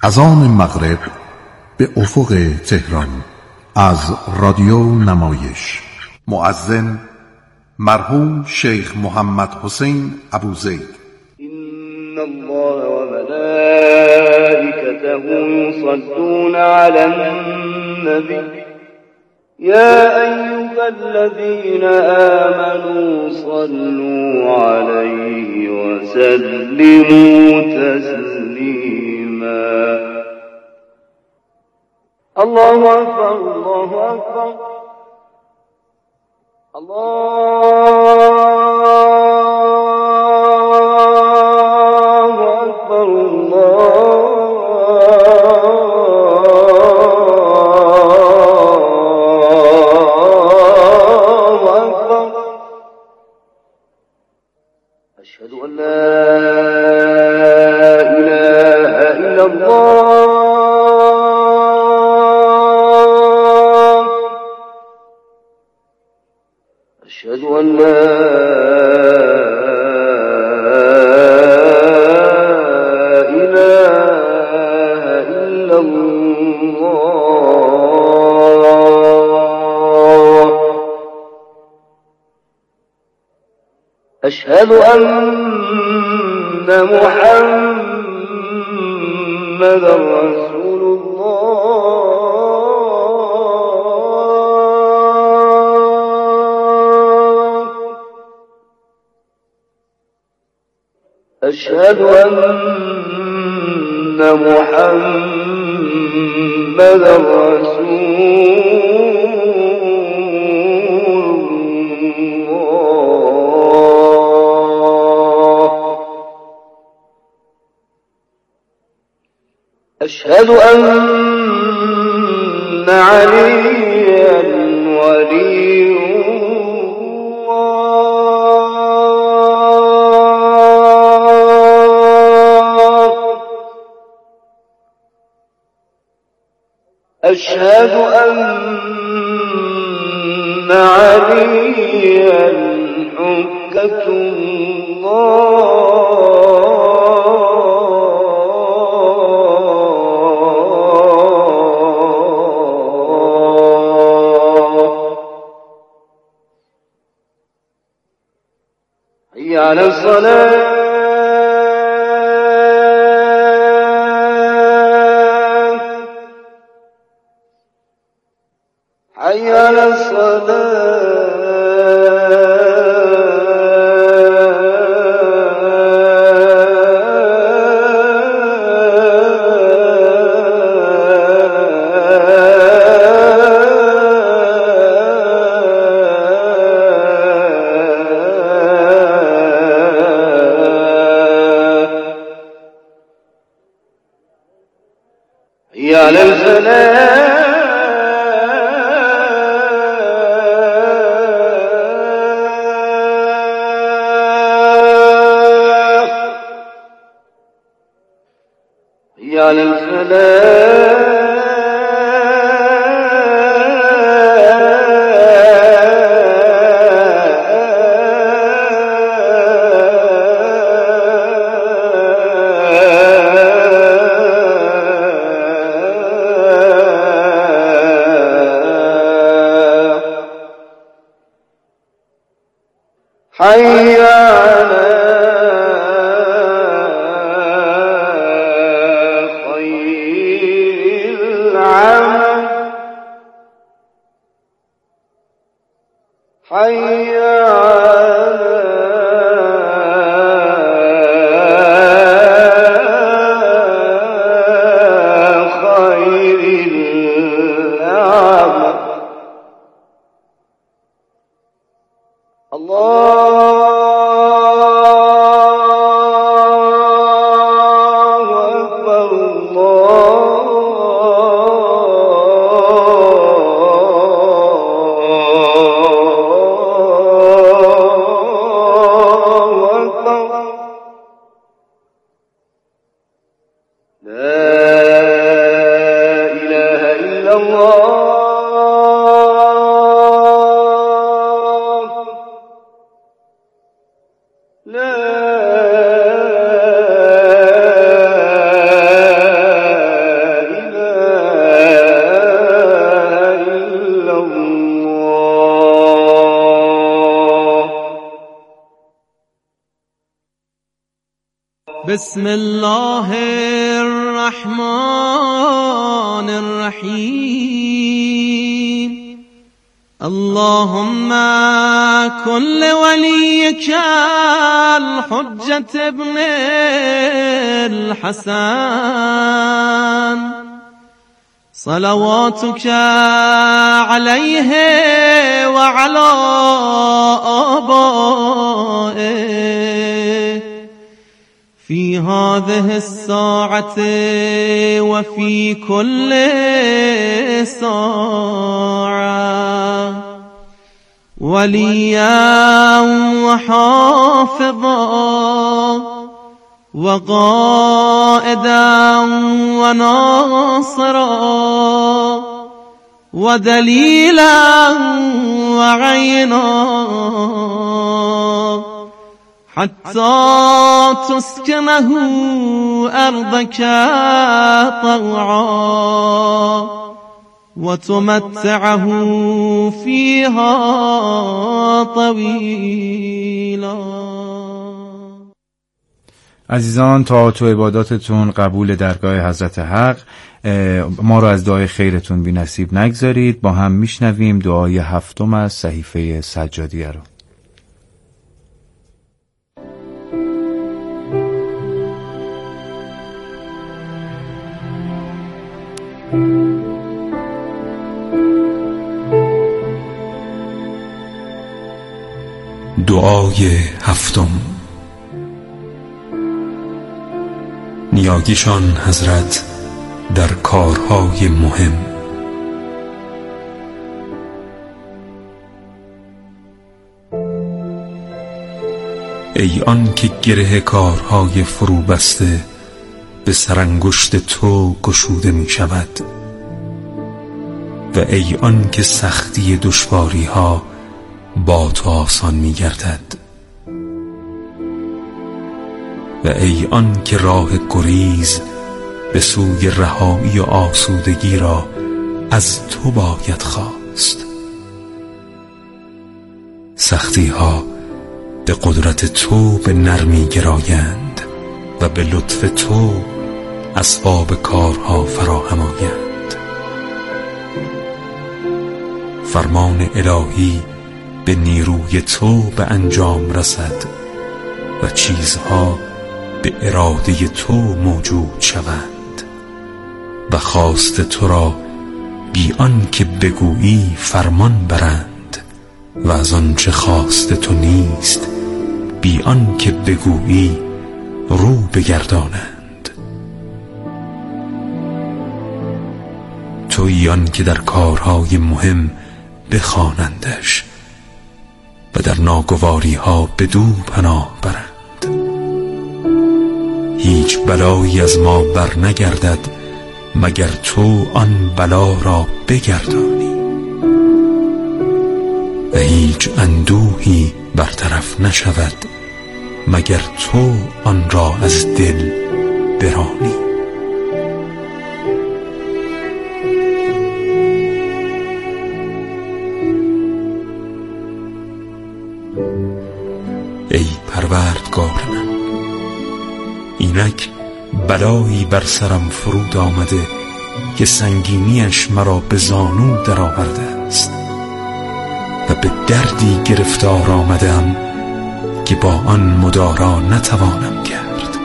اذان مغرب به افق تهران از رادیو نمایش. مؤذن مرحوم شیخ محمد حسین ابوزید. إن الله وملائكته يصلون على النبي يا أيها الذين آمنوا صلوا عليه وسلموا تسليما. الله أكبر الله أكبر الله أكبر الله أكبر. أشهد أن لا إله إلا الله. أشهد أن لا إله إلا الله. أشهد أن محمدا رسول الله. أشهد أن محمدا رسول الله. أشهد أن عليا ولي أشهد أن عليا حجة الله. حي على الصلاة. حي على الصلاة. حي على الفلاح. حي على الفلاح. حي على خير العمل. حي على خير العمل. الله أكبر الله أكبر. لا إله إلا الله. لا. بسم الله الرحمن الرحیم. اللهم كن لوليك الحجة ابن الحسن صلواتك عليه وعلى آبائه في هذه الساعة وفي كل ساعة وليا وحافظا وقائدا وناصرا ودليلا وعينا حتى تسكنه أرضك طوعا وتمتعه فيها طويلا. عزیزان، طاعات و عباداتتون قبول درگاه حضرت حق. ما رو از دعای خیرتون بی نصیب نگذارید. با هم میشنویم دعای 7 از صحیفه سجادیه رو. دعای 7. نیاگیشان حضرت در کارهای مهم. ای آن که گره کارهای فرو بسته به سرانگشت تو گشوده می شود و ای آن که سختی دشواری ها با تو آسان می گردد و ای آن که راه گریز به سوی رهایی و آسودگی را از تو باید خواست. سختی ها به قدرت تو به نرمی گرایند و به لطف تو اسباب کارها فراهم آیند. فرمان الهی به نیروی تو به انجام رسد و چیزها به اراده تو موجود شوند و خواست تو را بی آن که بگویی فرمان برند و از آنچه خواست تو نیست بی آن که بگویی رو بگردانند. تویی آن که در کارهای مهم بخوانندش و در ناگواری ها بدو پناه برند. هیچ بلایی از ما بر نگردد مگر تو آن بلا را بگردانی و هیچ اندوهی برطرف نشود مگر تو آن را از دل برانی. ای پروردگار من، اینک بلایی بر سرم فرود آمده که سنگینیش مرا به زانو در آورده است و به دردی گرفتار آمدم که با آن مدارا نتوانم کرد.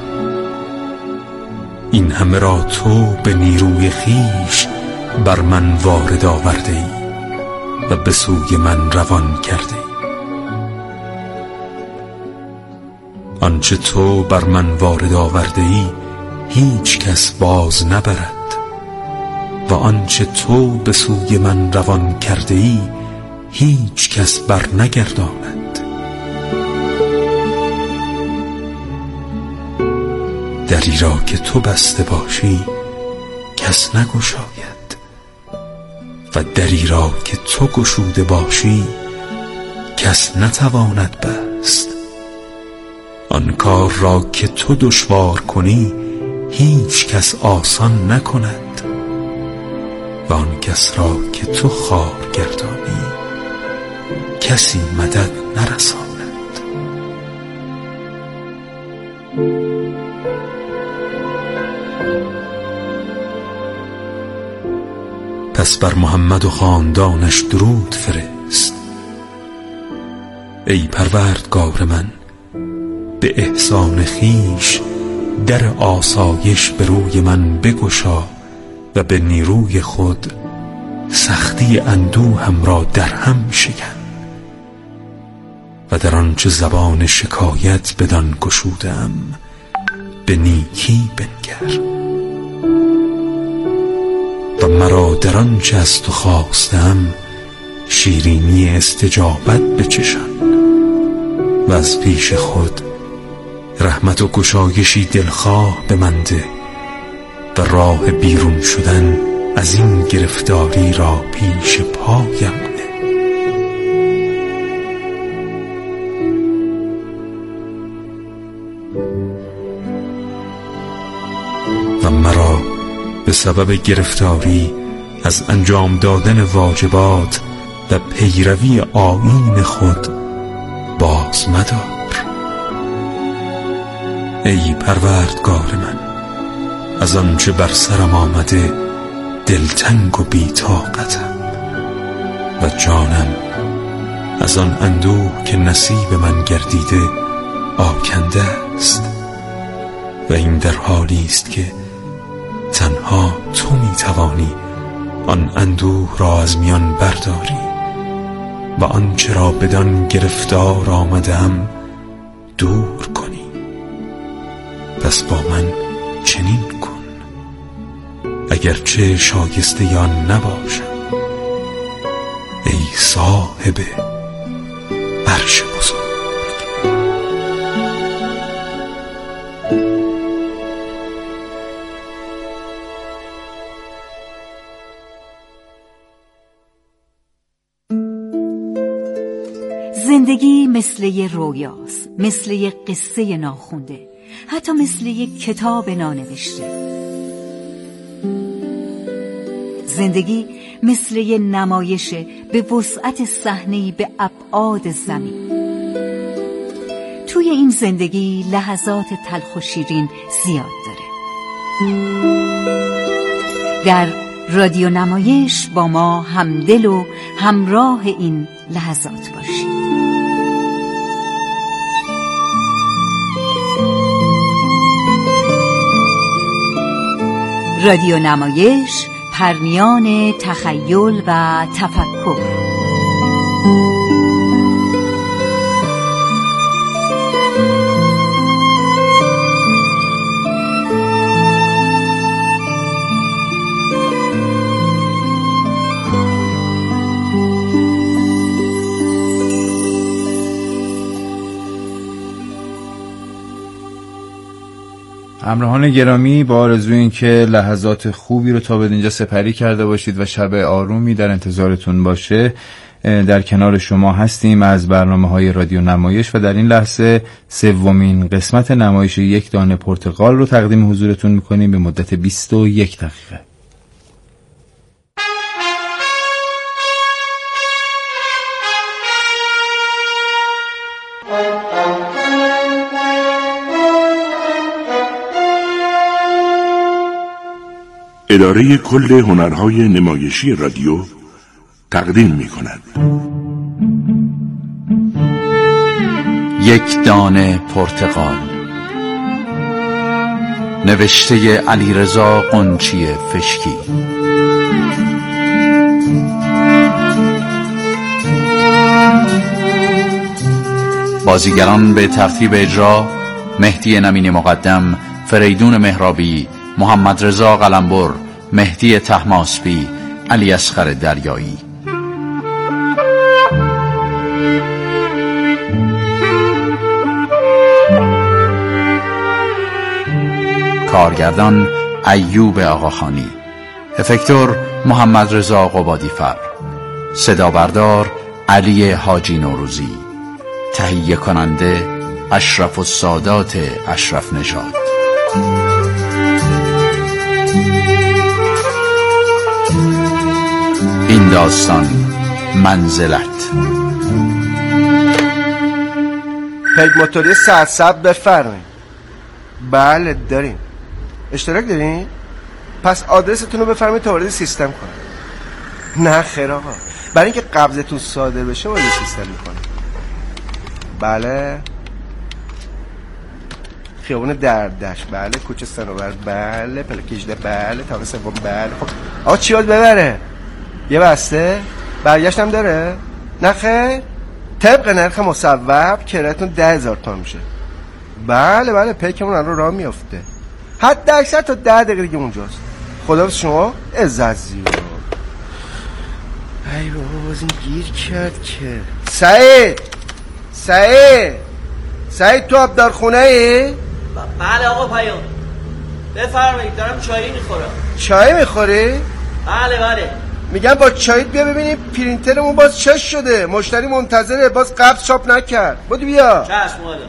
این همه را تو به نیروی خیش بر من وارد آورده ای و به سوی من روان کرده ای. آنچه تو بر من وارد آورده ای هیچ کس باز نبرد و آنچه تو به سوی من روان کرده ای هیچ کس بر نگرداند. دری را که تو بسته باشی کس نگشاید و دری را که تو گشوده باشی کس نتواند بست. آن کار را که تو دشوار کنی هیچ کس آسان نکند و آن کس را که تو خوار گردانی کسی مدد نرساند. پس بر محمد و خاندانش درود فرست. ای پروردگار من، به احسان خویش در آسایش به روی من بگشا و به نیروی خود سختی اندوهم را در هم شکن و در آنچه زبان شکایت بدان گشودم به نیکی بنگر و مرا در آنچه از تو خواستم شیرینی استجابت بچشان و از پیش خود رحمت و گشایشی دلخواه به من ده و راه بیرون شدن از این گرفتاری را پیش پایم نه. و مرا به سبب گرفتاری از انجام دادن واجبات و پیروی آیین خود باز مدار. ای پروردگار من، از آنچه بر سرم آمده دلتنگ و بی‌طاقتم و جانم از آن اندوه که نصیب من گردیده آکنده است و این در حالی است که تنها تو می‌توانی آن اندوه را از میان برداری و آنچه را بدان گرفتار آمدم دور کنی. پس با من چنین کن اگرچه شایسته یا نباشم، ای صاحب عرش بزرگ. زندگی مثل یه رویاست، مثل یه قصه ناخونده، حتی مثل یه کتاب نانوشته. زندگی مثل یه نمایشه به وسعت صحنه‌ای به ابعاد زمین. توی این زندگی لحظات تلخ و شیرین زیاد داره. در رادیو نمایش با ما همدل و همراه این لحظات باشید. رادیو نمایش، پرنیان تخیل و تفکر. همراهان گرامی، با آرزوی این که لحظات خوبی رو تا به اینجا سپری کرده باشید و شب آرومی در انتظارتون باشه، در کنار شما هستیم از برنامه‌های رادیو نمایش و در این لحظه سومین قسمت نمایش یک دانه پرتقال رو تقدیم حضورتون می‌کنیم به مدت 21 دقیقه. اداره کل هنرهای نمایشی رادیو تقدیم می‌کند یک دانه پرتقال، نوشته علیرضا قنچی فشکی، بازیگران به ترتیب اجرا: مهدی نمینی مقدم، فریدون مهرابی، محمد رضا قلمبر، مهدی طهماسبی، علی اصغر دریایی. کارگردان ایوب آقاخانی، افکتور محمد رضا قبادیفر، صدا بردار علی حاجی نوروزی، تهیه کننده اشرف السادات اشرف نژاد. این داستان منزلت. پیک موتوری سرسب بفرمایید. بله داریم. اشتراک دارین؟ پس آدرستون رو بفرمایید تا وارد سیستم کنم. نه خیر آقا، برای اینکه قبضتون صادر بشه ما یه سیستم میکنیم. بله خیابون دردش، بله کوچه صنوبر، بله پلاک 18، بله طبقه سوم، بله. خب آقا چی یاد ببره؟ یه بسته برگشتم داره؟ نه خیر، طبق نرخ مصوب کرایتون 10,000 تومان میشه. بله پیکمون الان راه میافته، حد اکثر تا 10 دقیقه دیگه اونجاست. خداحافظ شما عزت زیبا. ای بابا باز این گیر کرد که سعید تو آبدارخونه ای؟ بله آقا پیام، بفرمایید دارم چای میخورم. چای میخوری؟ بله. میگم با چایت بیا ببینیم پرینترمون باز چش شده، مشتری منتظره، باز قبض چاپ نکرد. بودی بیا. چشم اومدم.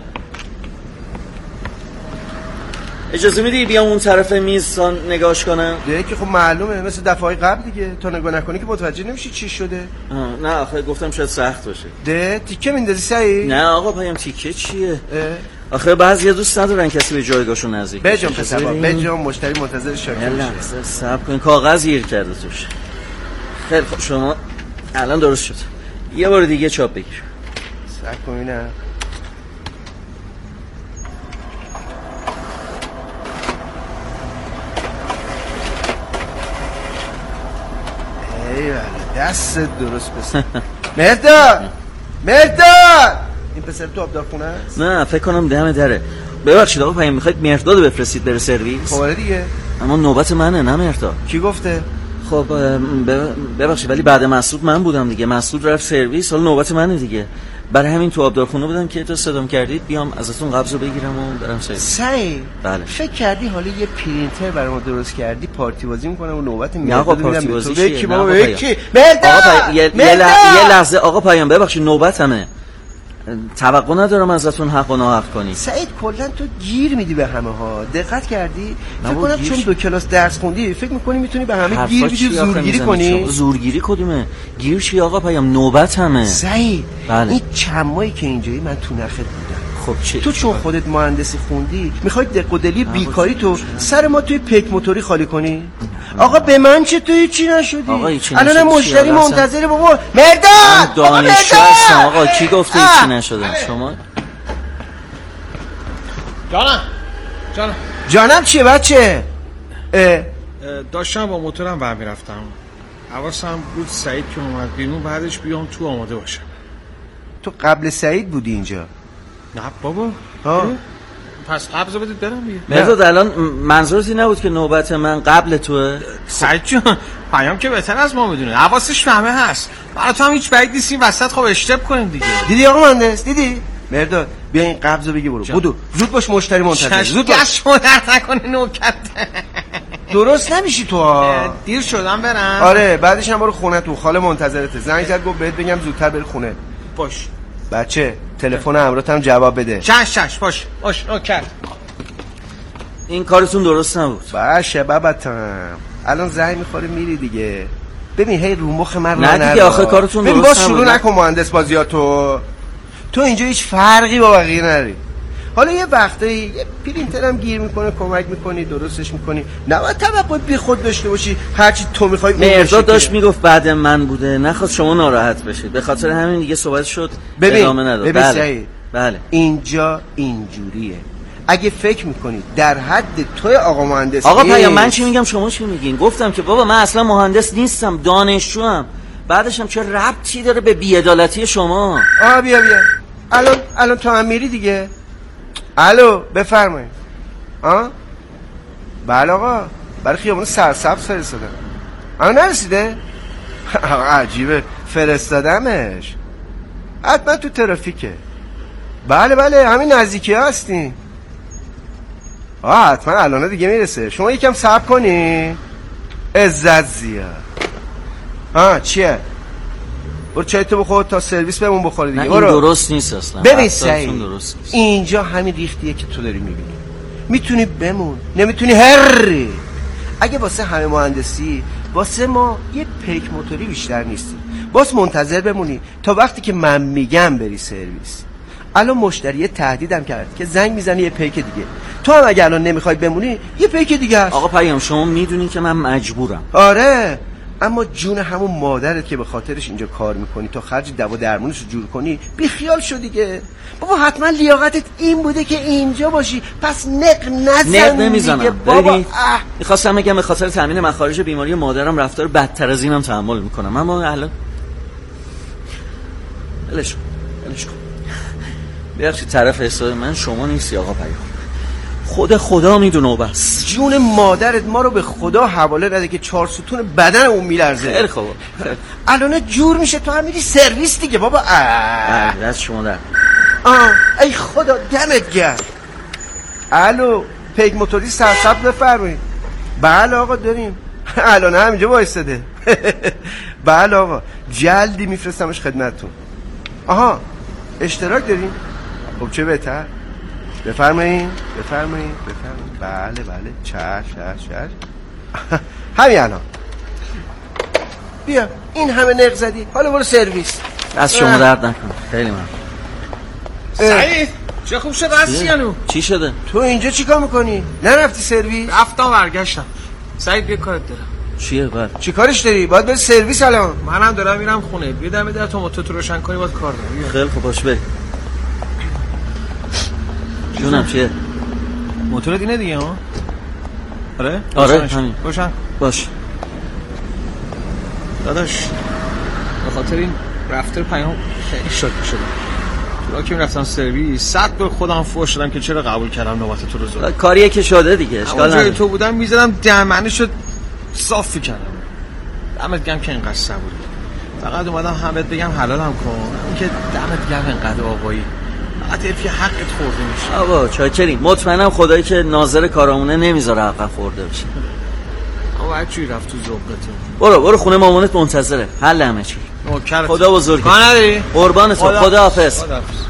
اجازه میدی بیام اون طرف میز تا نگاش کنم؟ دیگه که خب معلومه مثل دفعه قبل دیگه، تا نگاه نکنی که متوجه نمیشی چی شده. نه آخه گفتم شاید سخت باشه. تیکه میندازی سعید؟ نه آقا پیام تیکه چیه؟ آخه بعضیا دوست ندارن کسی به جایگاهشون نزدیک بشه. بجام پسر بجام مشتری منتظر شاکر شه. صبر کن کاغذ گیر کرده توش. خیلی خب شما الان درست شد، یه بار دیگه چاپ بگیر. صبر کن اینم دست درست بسن. مرداد این پسر تو آبدارخونه است؟ نه فکر کنم دم دره. ببخشید آقا پیام، میخواید مرداد بفرستید بره سرویس؟ خب دیگه، اما نوبت منه نه مرداد. کی گفته؟ خب ببخشید ولی بعد مسعود من بودم دیگه، مسعود رفت سرویس، حالا نوبت منه دیگه. برای همین تو آبدارخونه بودم که تو صدام کردید بیام ازتون قبضو بگیرم و برم سرویس. سعید بله. فکر کردی حالا یه پرینتر برای ما درست کردی پارتی بازی میکنم و نوبت میاد؟ آقا پارتی بازی چیه؟ مرداد یه لحظه آقا پیام، ببخشید نوبتمه، توقع ندارم ازتون حق و ناحق کنی. سعید کلا تو گیر میدی به همه ها، دقت کردی؟ فکر کنم چون 2 کلاس درس خوندی فکر میکنی میتونی به همه گیر بدی، زورگیری کنی. زورگیری کدومه؟ گیر چی آقا پیام؟ نوبتمه. سعید بله. این چند ماهی که اینجایی من تو نخت بودم. خب چی؟ تو چون خودت مهندسی خوندی میخوای دق و دلی بیکاری تو سر ما توی پیک موتوری خالی کنی؟ آقا به من چه توی چی نشدی؟ الان مشتری منتظره بابا. مرداد دانشجو هستم آقا، کی گفته چی نشدم؟ شما جانم چیه بچه؟ داشتم با موتورم برمی رفتم، حواسم بود سعید که اومد بیرون بعدش بیام تو آماده باشم. تو قبل سعید بودی اینجا؟ نه بابا. پس قبض بدید برم دیگه. مرداد الان منظورتی نبود که نوبت من قبل توه؟ سعید جان پیام که بهتر از ما میدونه، حواسش همه هست، برای تو هم هیچ بعید نیست این وسط خب اشتباه کنیم دیگه. دیدی آقا مهندس؟ دیدی؟ مرداد بیا این قبضو بگی برو. بودو زود باش، مشتری منتظر. زود باش. درد نکنه نوکت. درست نمیشی تو دیر شدم برم. آره بعدش هم برو خونه، تو خاله منتظرته. زنگ زد گفت بهت بگم زودتر بری خونه. باش بچه تلفن همراهت هم جواب بده. چش باش نوکر. این کارتون درست نبود. باشه بابتم، الان زنگ میخوره میری دیگه. ببین هی رو مخ من نه دیگه آخه کارتون درست نبود. باز شروع نکن مهندس بازیاتو. تو اینجا هیچ فرقی با بقیه نداری. حالا یه وقتایی یه پرینتر هم گیر میکنه، کمک میکنی، درستش میکنی، نباید توقع بی خود داشته باشی هرچی تو میخوای اون باشه. مرداد داشت میگفت بعد من بوده، نخواست شما ناراحت بشید، به خاطر همین دیگه صحبت شد ادامه نداد. بله اینجا اینجوریه. اگه فکر میکنی در حد توی آقا مهندس آقا پیام من چی میگم شما چی میگین؟ گفتم که بابا من اصلا مهندس نیستم، دانشجوام. بعدش هم چه ربطی داره به بی‌عدالتی شما؟ بیا الان تو هم میری دیگه. الو بفرمایید. بله آقا برای خیابون سرسبز فرستادم. نرسیده؟ عجیبه فرستادمش، حتما تو ترافیکه. بله همین نزدیکی هستیم. حتما الان دیگه میرسه، شما یکم صبر کنی. عزت زیاد. چیه؟ برو چایتو بخور تا سرویس بهمون بخوره دیگه. نه این درست نیست اصلا. ببین سعید اینجا همین ریختیه که تو داری میبینی. میتونی بمون، نمیتونی هری. اگه واسه همه مهندسی واسه ما یه پیک موتوری بیشتر نیستی، باز منتظر بمونی تا وقتی که من میگم بری سرویس. الان مشتری تهدیدم کرد که زنگ میزنه یه پیک دیگه. تو هم اگه الان نمیخوای بمونی یه پیک دیگه هست. آقا پیام شما میدونی که من مجبورم. آره اما جون همون مادرت که به خاطرش اینجا کار میکنی تا خرج دوا درمونش رو جور کنی بی خیال شو دیگه. بابا حتما لیاقتت این بوده که اینجا باشی، پس نق نمیزنم بابا. میخواستم بگم به خاطر تامین مخارج بیماری مادرم رفتار بدتر از اینم تحمل میکنم، اما الان بلش کن ببخشید طرف حساب من شما نیستی آقا پیام، خدا میدونه و بس. جون مادرت ما رو به خدا حواله نده که 4 ستون بدن اون میلرزه. خیلی خوب الان جور میشه تو هم میری سرویس دیگه بابا. دست شما در. ای خدا دمت گرم. الو پیک موتوری سرسبز بفرمایید. بله آقا داریم. الان همینجا وایساده. بله آقا جلدی میفرستمش خدمتتون. آها اشتراک داریم؟ خب چه بهتر. بفرمایید. بله چش. همین الان. بیا این همه نق زدی، حالا برو سرویس. از شما درد نکن. خیلی ممنون. سعید چه خوب شد هستیانو؟ چی شده؟ تو اینجا چی کار میکنی؟ نرفتی سرویس؟ رفتم برگشتم. سعید بیا کارت دارم. چیه بعد؟ چی کارش داری؟ باید بری سرویس الان. منم دارم میرم خونه. بیا دم در تو موتور روشن کنی باید کار دارم. خیلی خوب باش بریم. جونم چیه؟ موتورت اینه دیگه ها؟ آره همین. روشن باش. داداش به خاطر این رفتار پیام خیلی شوکه شدم. تو که میرفتم سرویس 100 بار خودم فوش شدم که چرا قبول کردم نوبت تو رو زدم. کاریه که شده دیگه اشکال نداره. تو بودم میزدم دهنشو صاف کردم. دمت گرم که اینقدر صبوری. فقط اومدم همت بگم حلالم کن. اون که دمت گرم اینقدر آقایی. فقط فی حقت خورده میشه. آقا چاکریم. مطمئنم خدایی که ناظر کارامونه نمیذاره حق خورده بشه. آقا هر چی رفت تو ذوقته. برو خونه مامانت منتظره. حل همه چی. خدا بزرگه. کار نداری؟ قربان تو. خدا حافظ.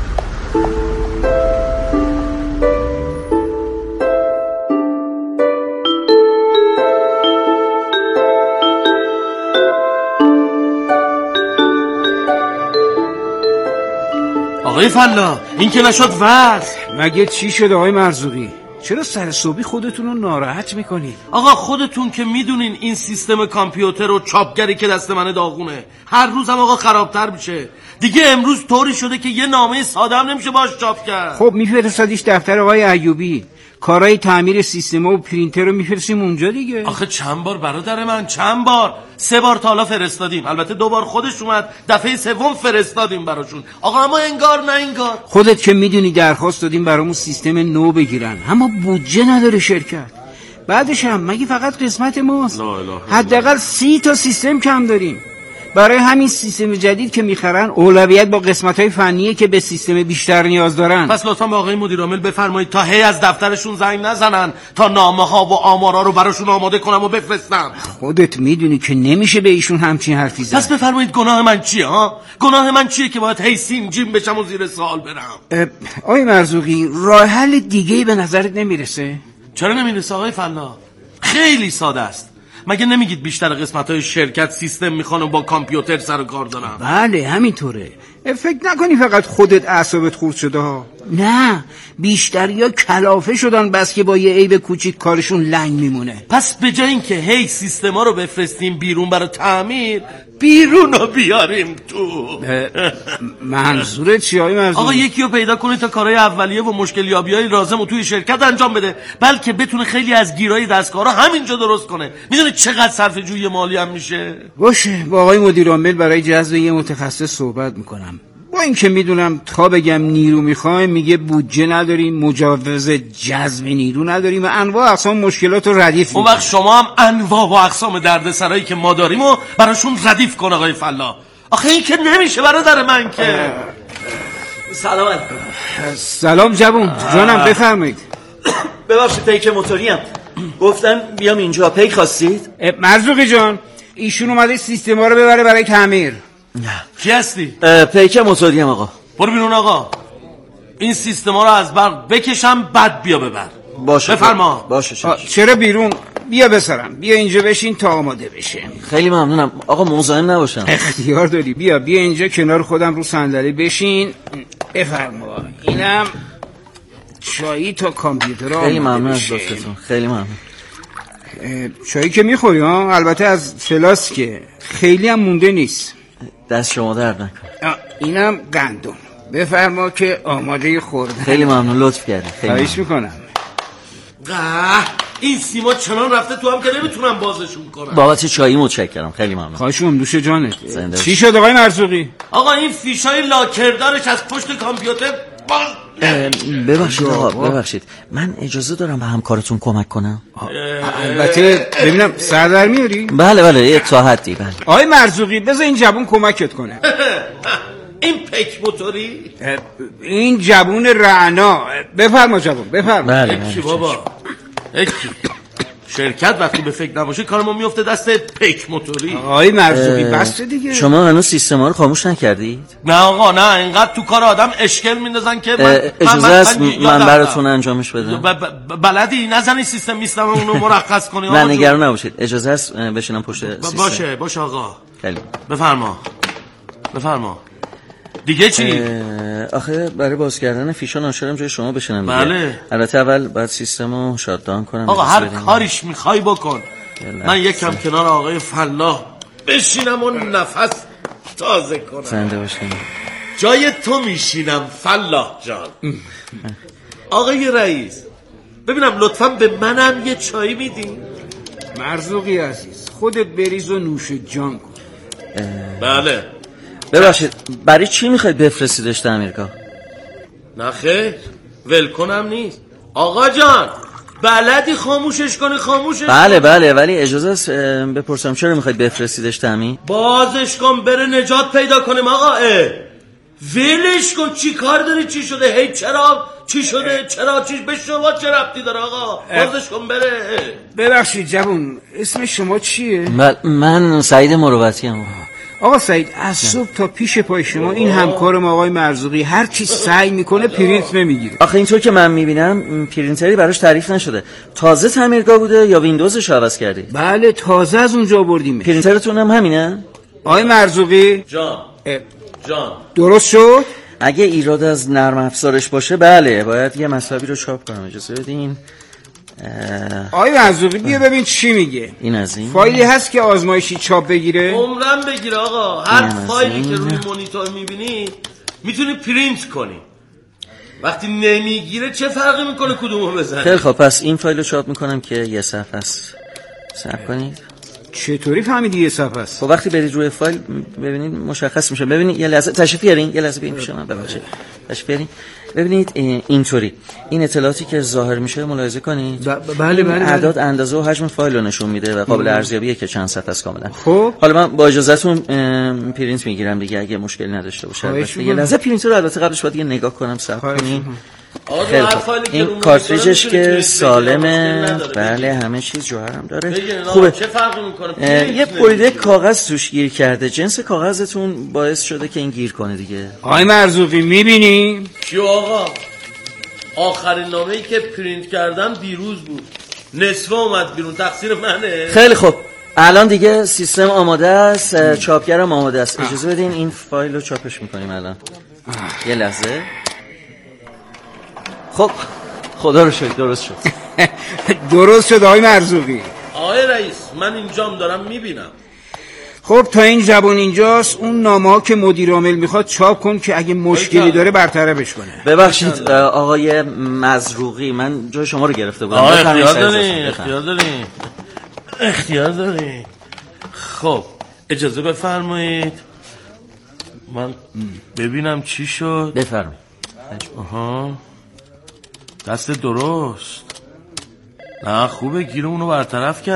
آقای فلا این که نشد وز. مگه چی شده آقای مرزوقی؟ چرا سر صبحی خودتون رو ناراحت میکنید؟ آقا خودتون که میدونین این سیستم کامپیوتر و چاپگری که دست من داغونه هر روزم آقا خرابتر میشه دیگه. امروز طوری شده که یه نامه ساده هم نمیشه باش چاپ کرد. خب میفرستادیش دفتر آقای ایوبی، کارهای تعمیر سیستم و پرینتر رو میفرستیم اونجا دیگه. آخه چند بار برادر من، چند بار، 3 بار تا حالا فرستادیم. البته 2 بار خودش اومد، دفعه 3 فرستادیم براشون. آقا اما انگار نه انگار. خودت که میدونی درخواست دادیم برامون سیستم نو بگیرن، اما بودجه نداره شرکت. بعدش هم مگه فقط قسمت ماست؟ حداقل 30 تا سیستم کم داریم. برای همین سیستم جدید که میخرن اولویت با قسمت‌های فنیه که به سیستم بیشتر نیاز دارن. پس لطفا به آقای مدیر عامل بفرمایید تا هی از دفترشون زنگ نزنن تا نامه‌ها و آمارا رو براشون آماده کنم و بفرستم. خودت میدونی که نمیشه به ایشون همچین حرفی زد. پس بفرمایید گناه من چیه ها؟ گناه من چیه که باید هی سیم جیم بشم و زیر سوال برم؟ آقای مرزوقی راه حل دیگه‌ای به نظرت نمیرسه؟ چرا نمیرسه آقای فلا؟ خیلی ساده است. مگه نمیگید بیشتر قسمت‌های شرکت سیستم میخوان و با کامپیوتر سر و کار دارن؟ بله همینطوره. فکر نکنی فقط خودت اعصابت خورد شده ها. نه بیشتر یا کلافه شدن بس که با یه عیب کوچیک کارشون لنگ میمونه. پس به جای اینکه هی سیستما رو بفرستیم بیرون برای تعمیر، بیرون رو بیاریم تو. منظورت چیه آقای مرزوقی؟ آقا یکی رو پیدا کنید تا کارهای اولیه و مشکلیابی‌های لازم رو توی شرکت انجام بده، بلکه بتونه خیلی از گیرای دستکارا همینجا درست کنه. میدونی چقدر صرفه‌جویی مالی هم میشه؟ باشه با آقای مدیر عامل برای جذب یه متخصص صحبت میکنم. با این که میدونم تا بگم نیرو میخوایم میگه بودجه نداریم، مجوز جذب نیرو نداریم و انواع اقسام مشکلات رو ردیف. اون وقت شما هم انواع و اقسام دردسرایی که ما داریم و براشون ردیف کن آقای فلا. آخه این که نمیشه برادر من که. سلام علیکم. سلام جوون جانم بفرمایید. ببخشید پیک موتوریم گفتن بیام اینجا. پیک خواستید؟ مرزوقی جان ایشون اومده سیستما رو ببره برای تعمیر. کی هستی؟ پیک موتوریم آقا. برو بیرون آقا. این سیستما رو از برق بکشم بعد بیا ببر. باشه بفرما. باشه چرا بیرون؟ بیا بسرم. بیا اینجا بشین تا آماده بشه. خیلی ممنونم آقا. مزاحم نباشم. اختیار داری. بیا اینجا کنار خودم رو صندلی بشین. بفرما. اینم چایی تا کامپیوتر. خیلی ممنون از لطفتون. خیلی ممنون. چایی که میخوری ها؟ البته از فلاسکه، خیلی هم مونده نیست. دست شما درد نکن. اینم گندم، بفرما که آماده خوردن. خیلی ممنون، لطف کردی. خواهش میکنم. این سیما چنان رفته تو هم که نمیتونم بازشون کنم. بابت چایی متشکرم، خیلی ممنون. خواهش می‌کنم، دوش جانت. چی شد آقای مرزوقی؟ آقا این فیشای لاکردارش از پشت کامپیوتر ببخشید آقا، ببخشید، من اجازه دارم به همکارتون کمک کنم؟ البته ببینم سر در میاری؟ بله یه تا حدی. بله آقای مرزوقی بذار این جوون کمکت کنه. این پک موتوری؟ این جوون رعنا. بفرما جوون، بفرما. بله بابا شرکت وقتی به فکر نباشه کار ما میفته دست پک موتوری. آقای مرزوقی بس دیگه. شما هنوز سیستما رو خاموش نکردید؟ نه آقا نه، اینقدر تو کار آدم اشکال میندازن که اجازه است من براتون انجامش بدم؟ بلدی نزنی سیستم میستم اونو مرخص کنی. نه نگران نباشید، اجازه است بشینم پشت سیستم. باشه آقا. خیلی بفرما دیگه چی؟ آخه برای باز کردن فیشا ناشرم جای شما بشینم دیگه. بله. البته اول باید سیستمو شاتداون کنم. آقا هر کاریش میخوای بکن. من یکم کنار آقای فلاح بشینم و نفس تازه کنم. زنده باشین. جای تو میشینم فلاح جان. آقای رئیس ببینم لطفا به منم یه چای میدی؟ مرزوقی عزیز خودت بریز و نوش جان کن. بله. ببخشید برای چی میخواید بفرستیدش امریکا؟ نه خیر ول کنم نیست. آقا جان بلدی خاموشش کنی؟ بله ولی اجازه است بپرسم چرا میخواید بفرستیدش تامین؟ بازش کن بره نجات پیدا کنیم آقا. ولش کن، چی کار داری؟ چی شده؟ هی چرا؟ چی شده؟ چرا؟ چی به شما چه ربطی داره آقا؟ بازش کن بره. ببخشید جوون، اسم شما چیه؟ من سعید مروتی ام. آقا سعید، از صبح تا پیش پای شما این همکارم آقای مرزوقی هر چی سعی میکنه پرینت نمیگیره. آخه اینطور که من میبینم پرینتری براش تعریف نشده. تازه تعمیرگاه بوده یا ویندوزش عوض کردی؟ بله تازه از اونجا آوردیم. پرینترتون هم همینه؟ آقای مرزوقی جان درست شد؟ اگه ایراد از نرم افزارش باشه بله باید یه مطلبی رو چاپ کنم. اجازه بدین. آقای مرزوقی بیا ببین چی میگه. این از این فایلی هست که آزمایشی چاپ بگیره؟ عمرم بگیره آقا. هر فایلی که روی مانیتور میبینی میتونی پرینت کنی. وقتی نمیگیره چه فرقی میکنه کدومو بزنی؟ خیلی خب پس این فایل رو چاپ میکنم که یه صفحه است. صبر کنید. چطوری فهمیدی یه صفحه است؟ خب وقتی برید روی فایل ببینید مشخص میشه. ببینید یه لحظه تشریف بیارین. یه لحظه بیاین پیش من. ببخشید تشریف بیارین. ببینید اینطوری این اطلاعاتی که ظاهر میشه ملاحظه کنید. بله اعداد اندازه و حجم فایل رو نشون میده و قابل ارزیابیه که چند صفحه است کاملا. خب حالا من با اجازهتون پرینت میگیرم دیگه اگه مشکلی نداشته باشه. البته یه لحظه پرینتر رو البته قبلش باید یه نگاه کنم. صبر کنید. این کارتریجش که سالمه. بله همه چیز جوهرم داره. خوبه. چه فرقی میکنه؟ یه بریده کاغذ توش گیر کرده. جنس کاغذتون باعث شده که این گیر کنه دیگه. آقای مرزوقی میبینی؟ کیو آقا؟ آخرین نامه‌ای که پرینت کردم دیروز بود. نصفه اومد بیرون. تقصیر منه. خیلی خوب. الان دیگه سیستم آماده است. چاپگرم آماده است. اجازه بدین این فایل رو چاپش میکنیم الان. یه لحظه. خب خدا رو شکر درست شد. درست شد آقای مرزوقی. آقای رئیس من اینجام دارم میبینم. خب تا این زبون اینجاست اون نامه‌ها که مدیر عامل میخواد چاپ کن که اگه مشکلی داره برطرفش کنه. ببخشید آقای مزروقی من جای شما رو گرفته بودم. اختیار داری. خب اجازه بفرمایید من ببینم چی شد. بفرمایید. آها دست درست. نه خوبه گیر اونو برطرف کرد.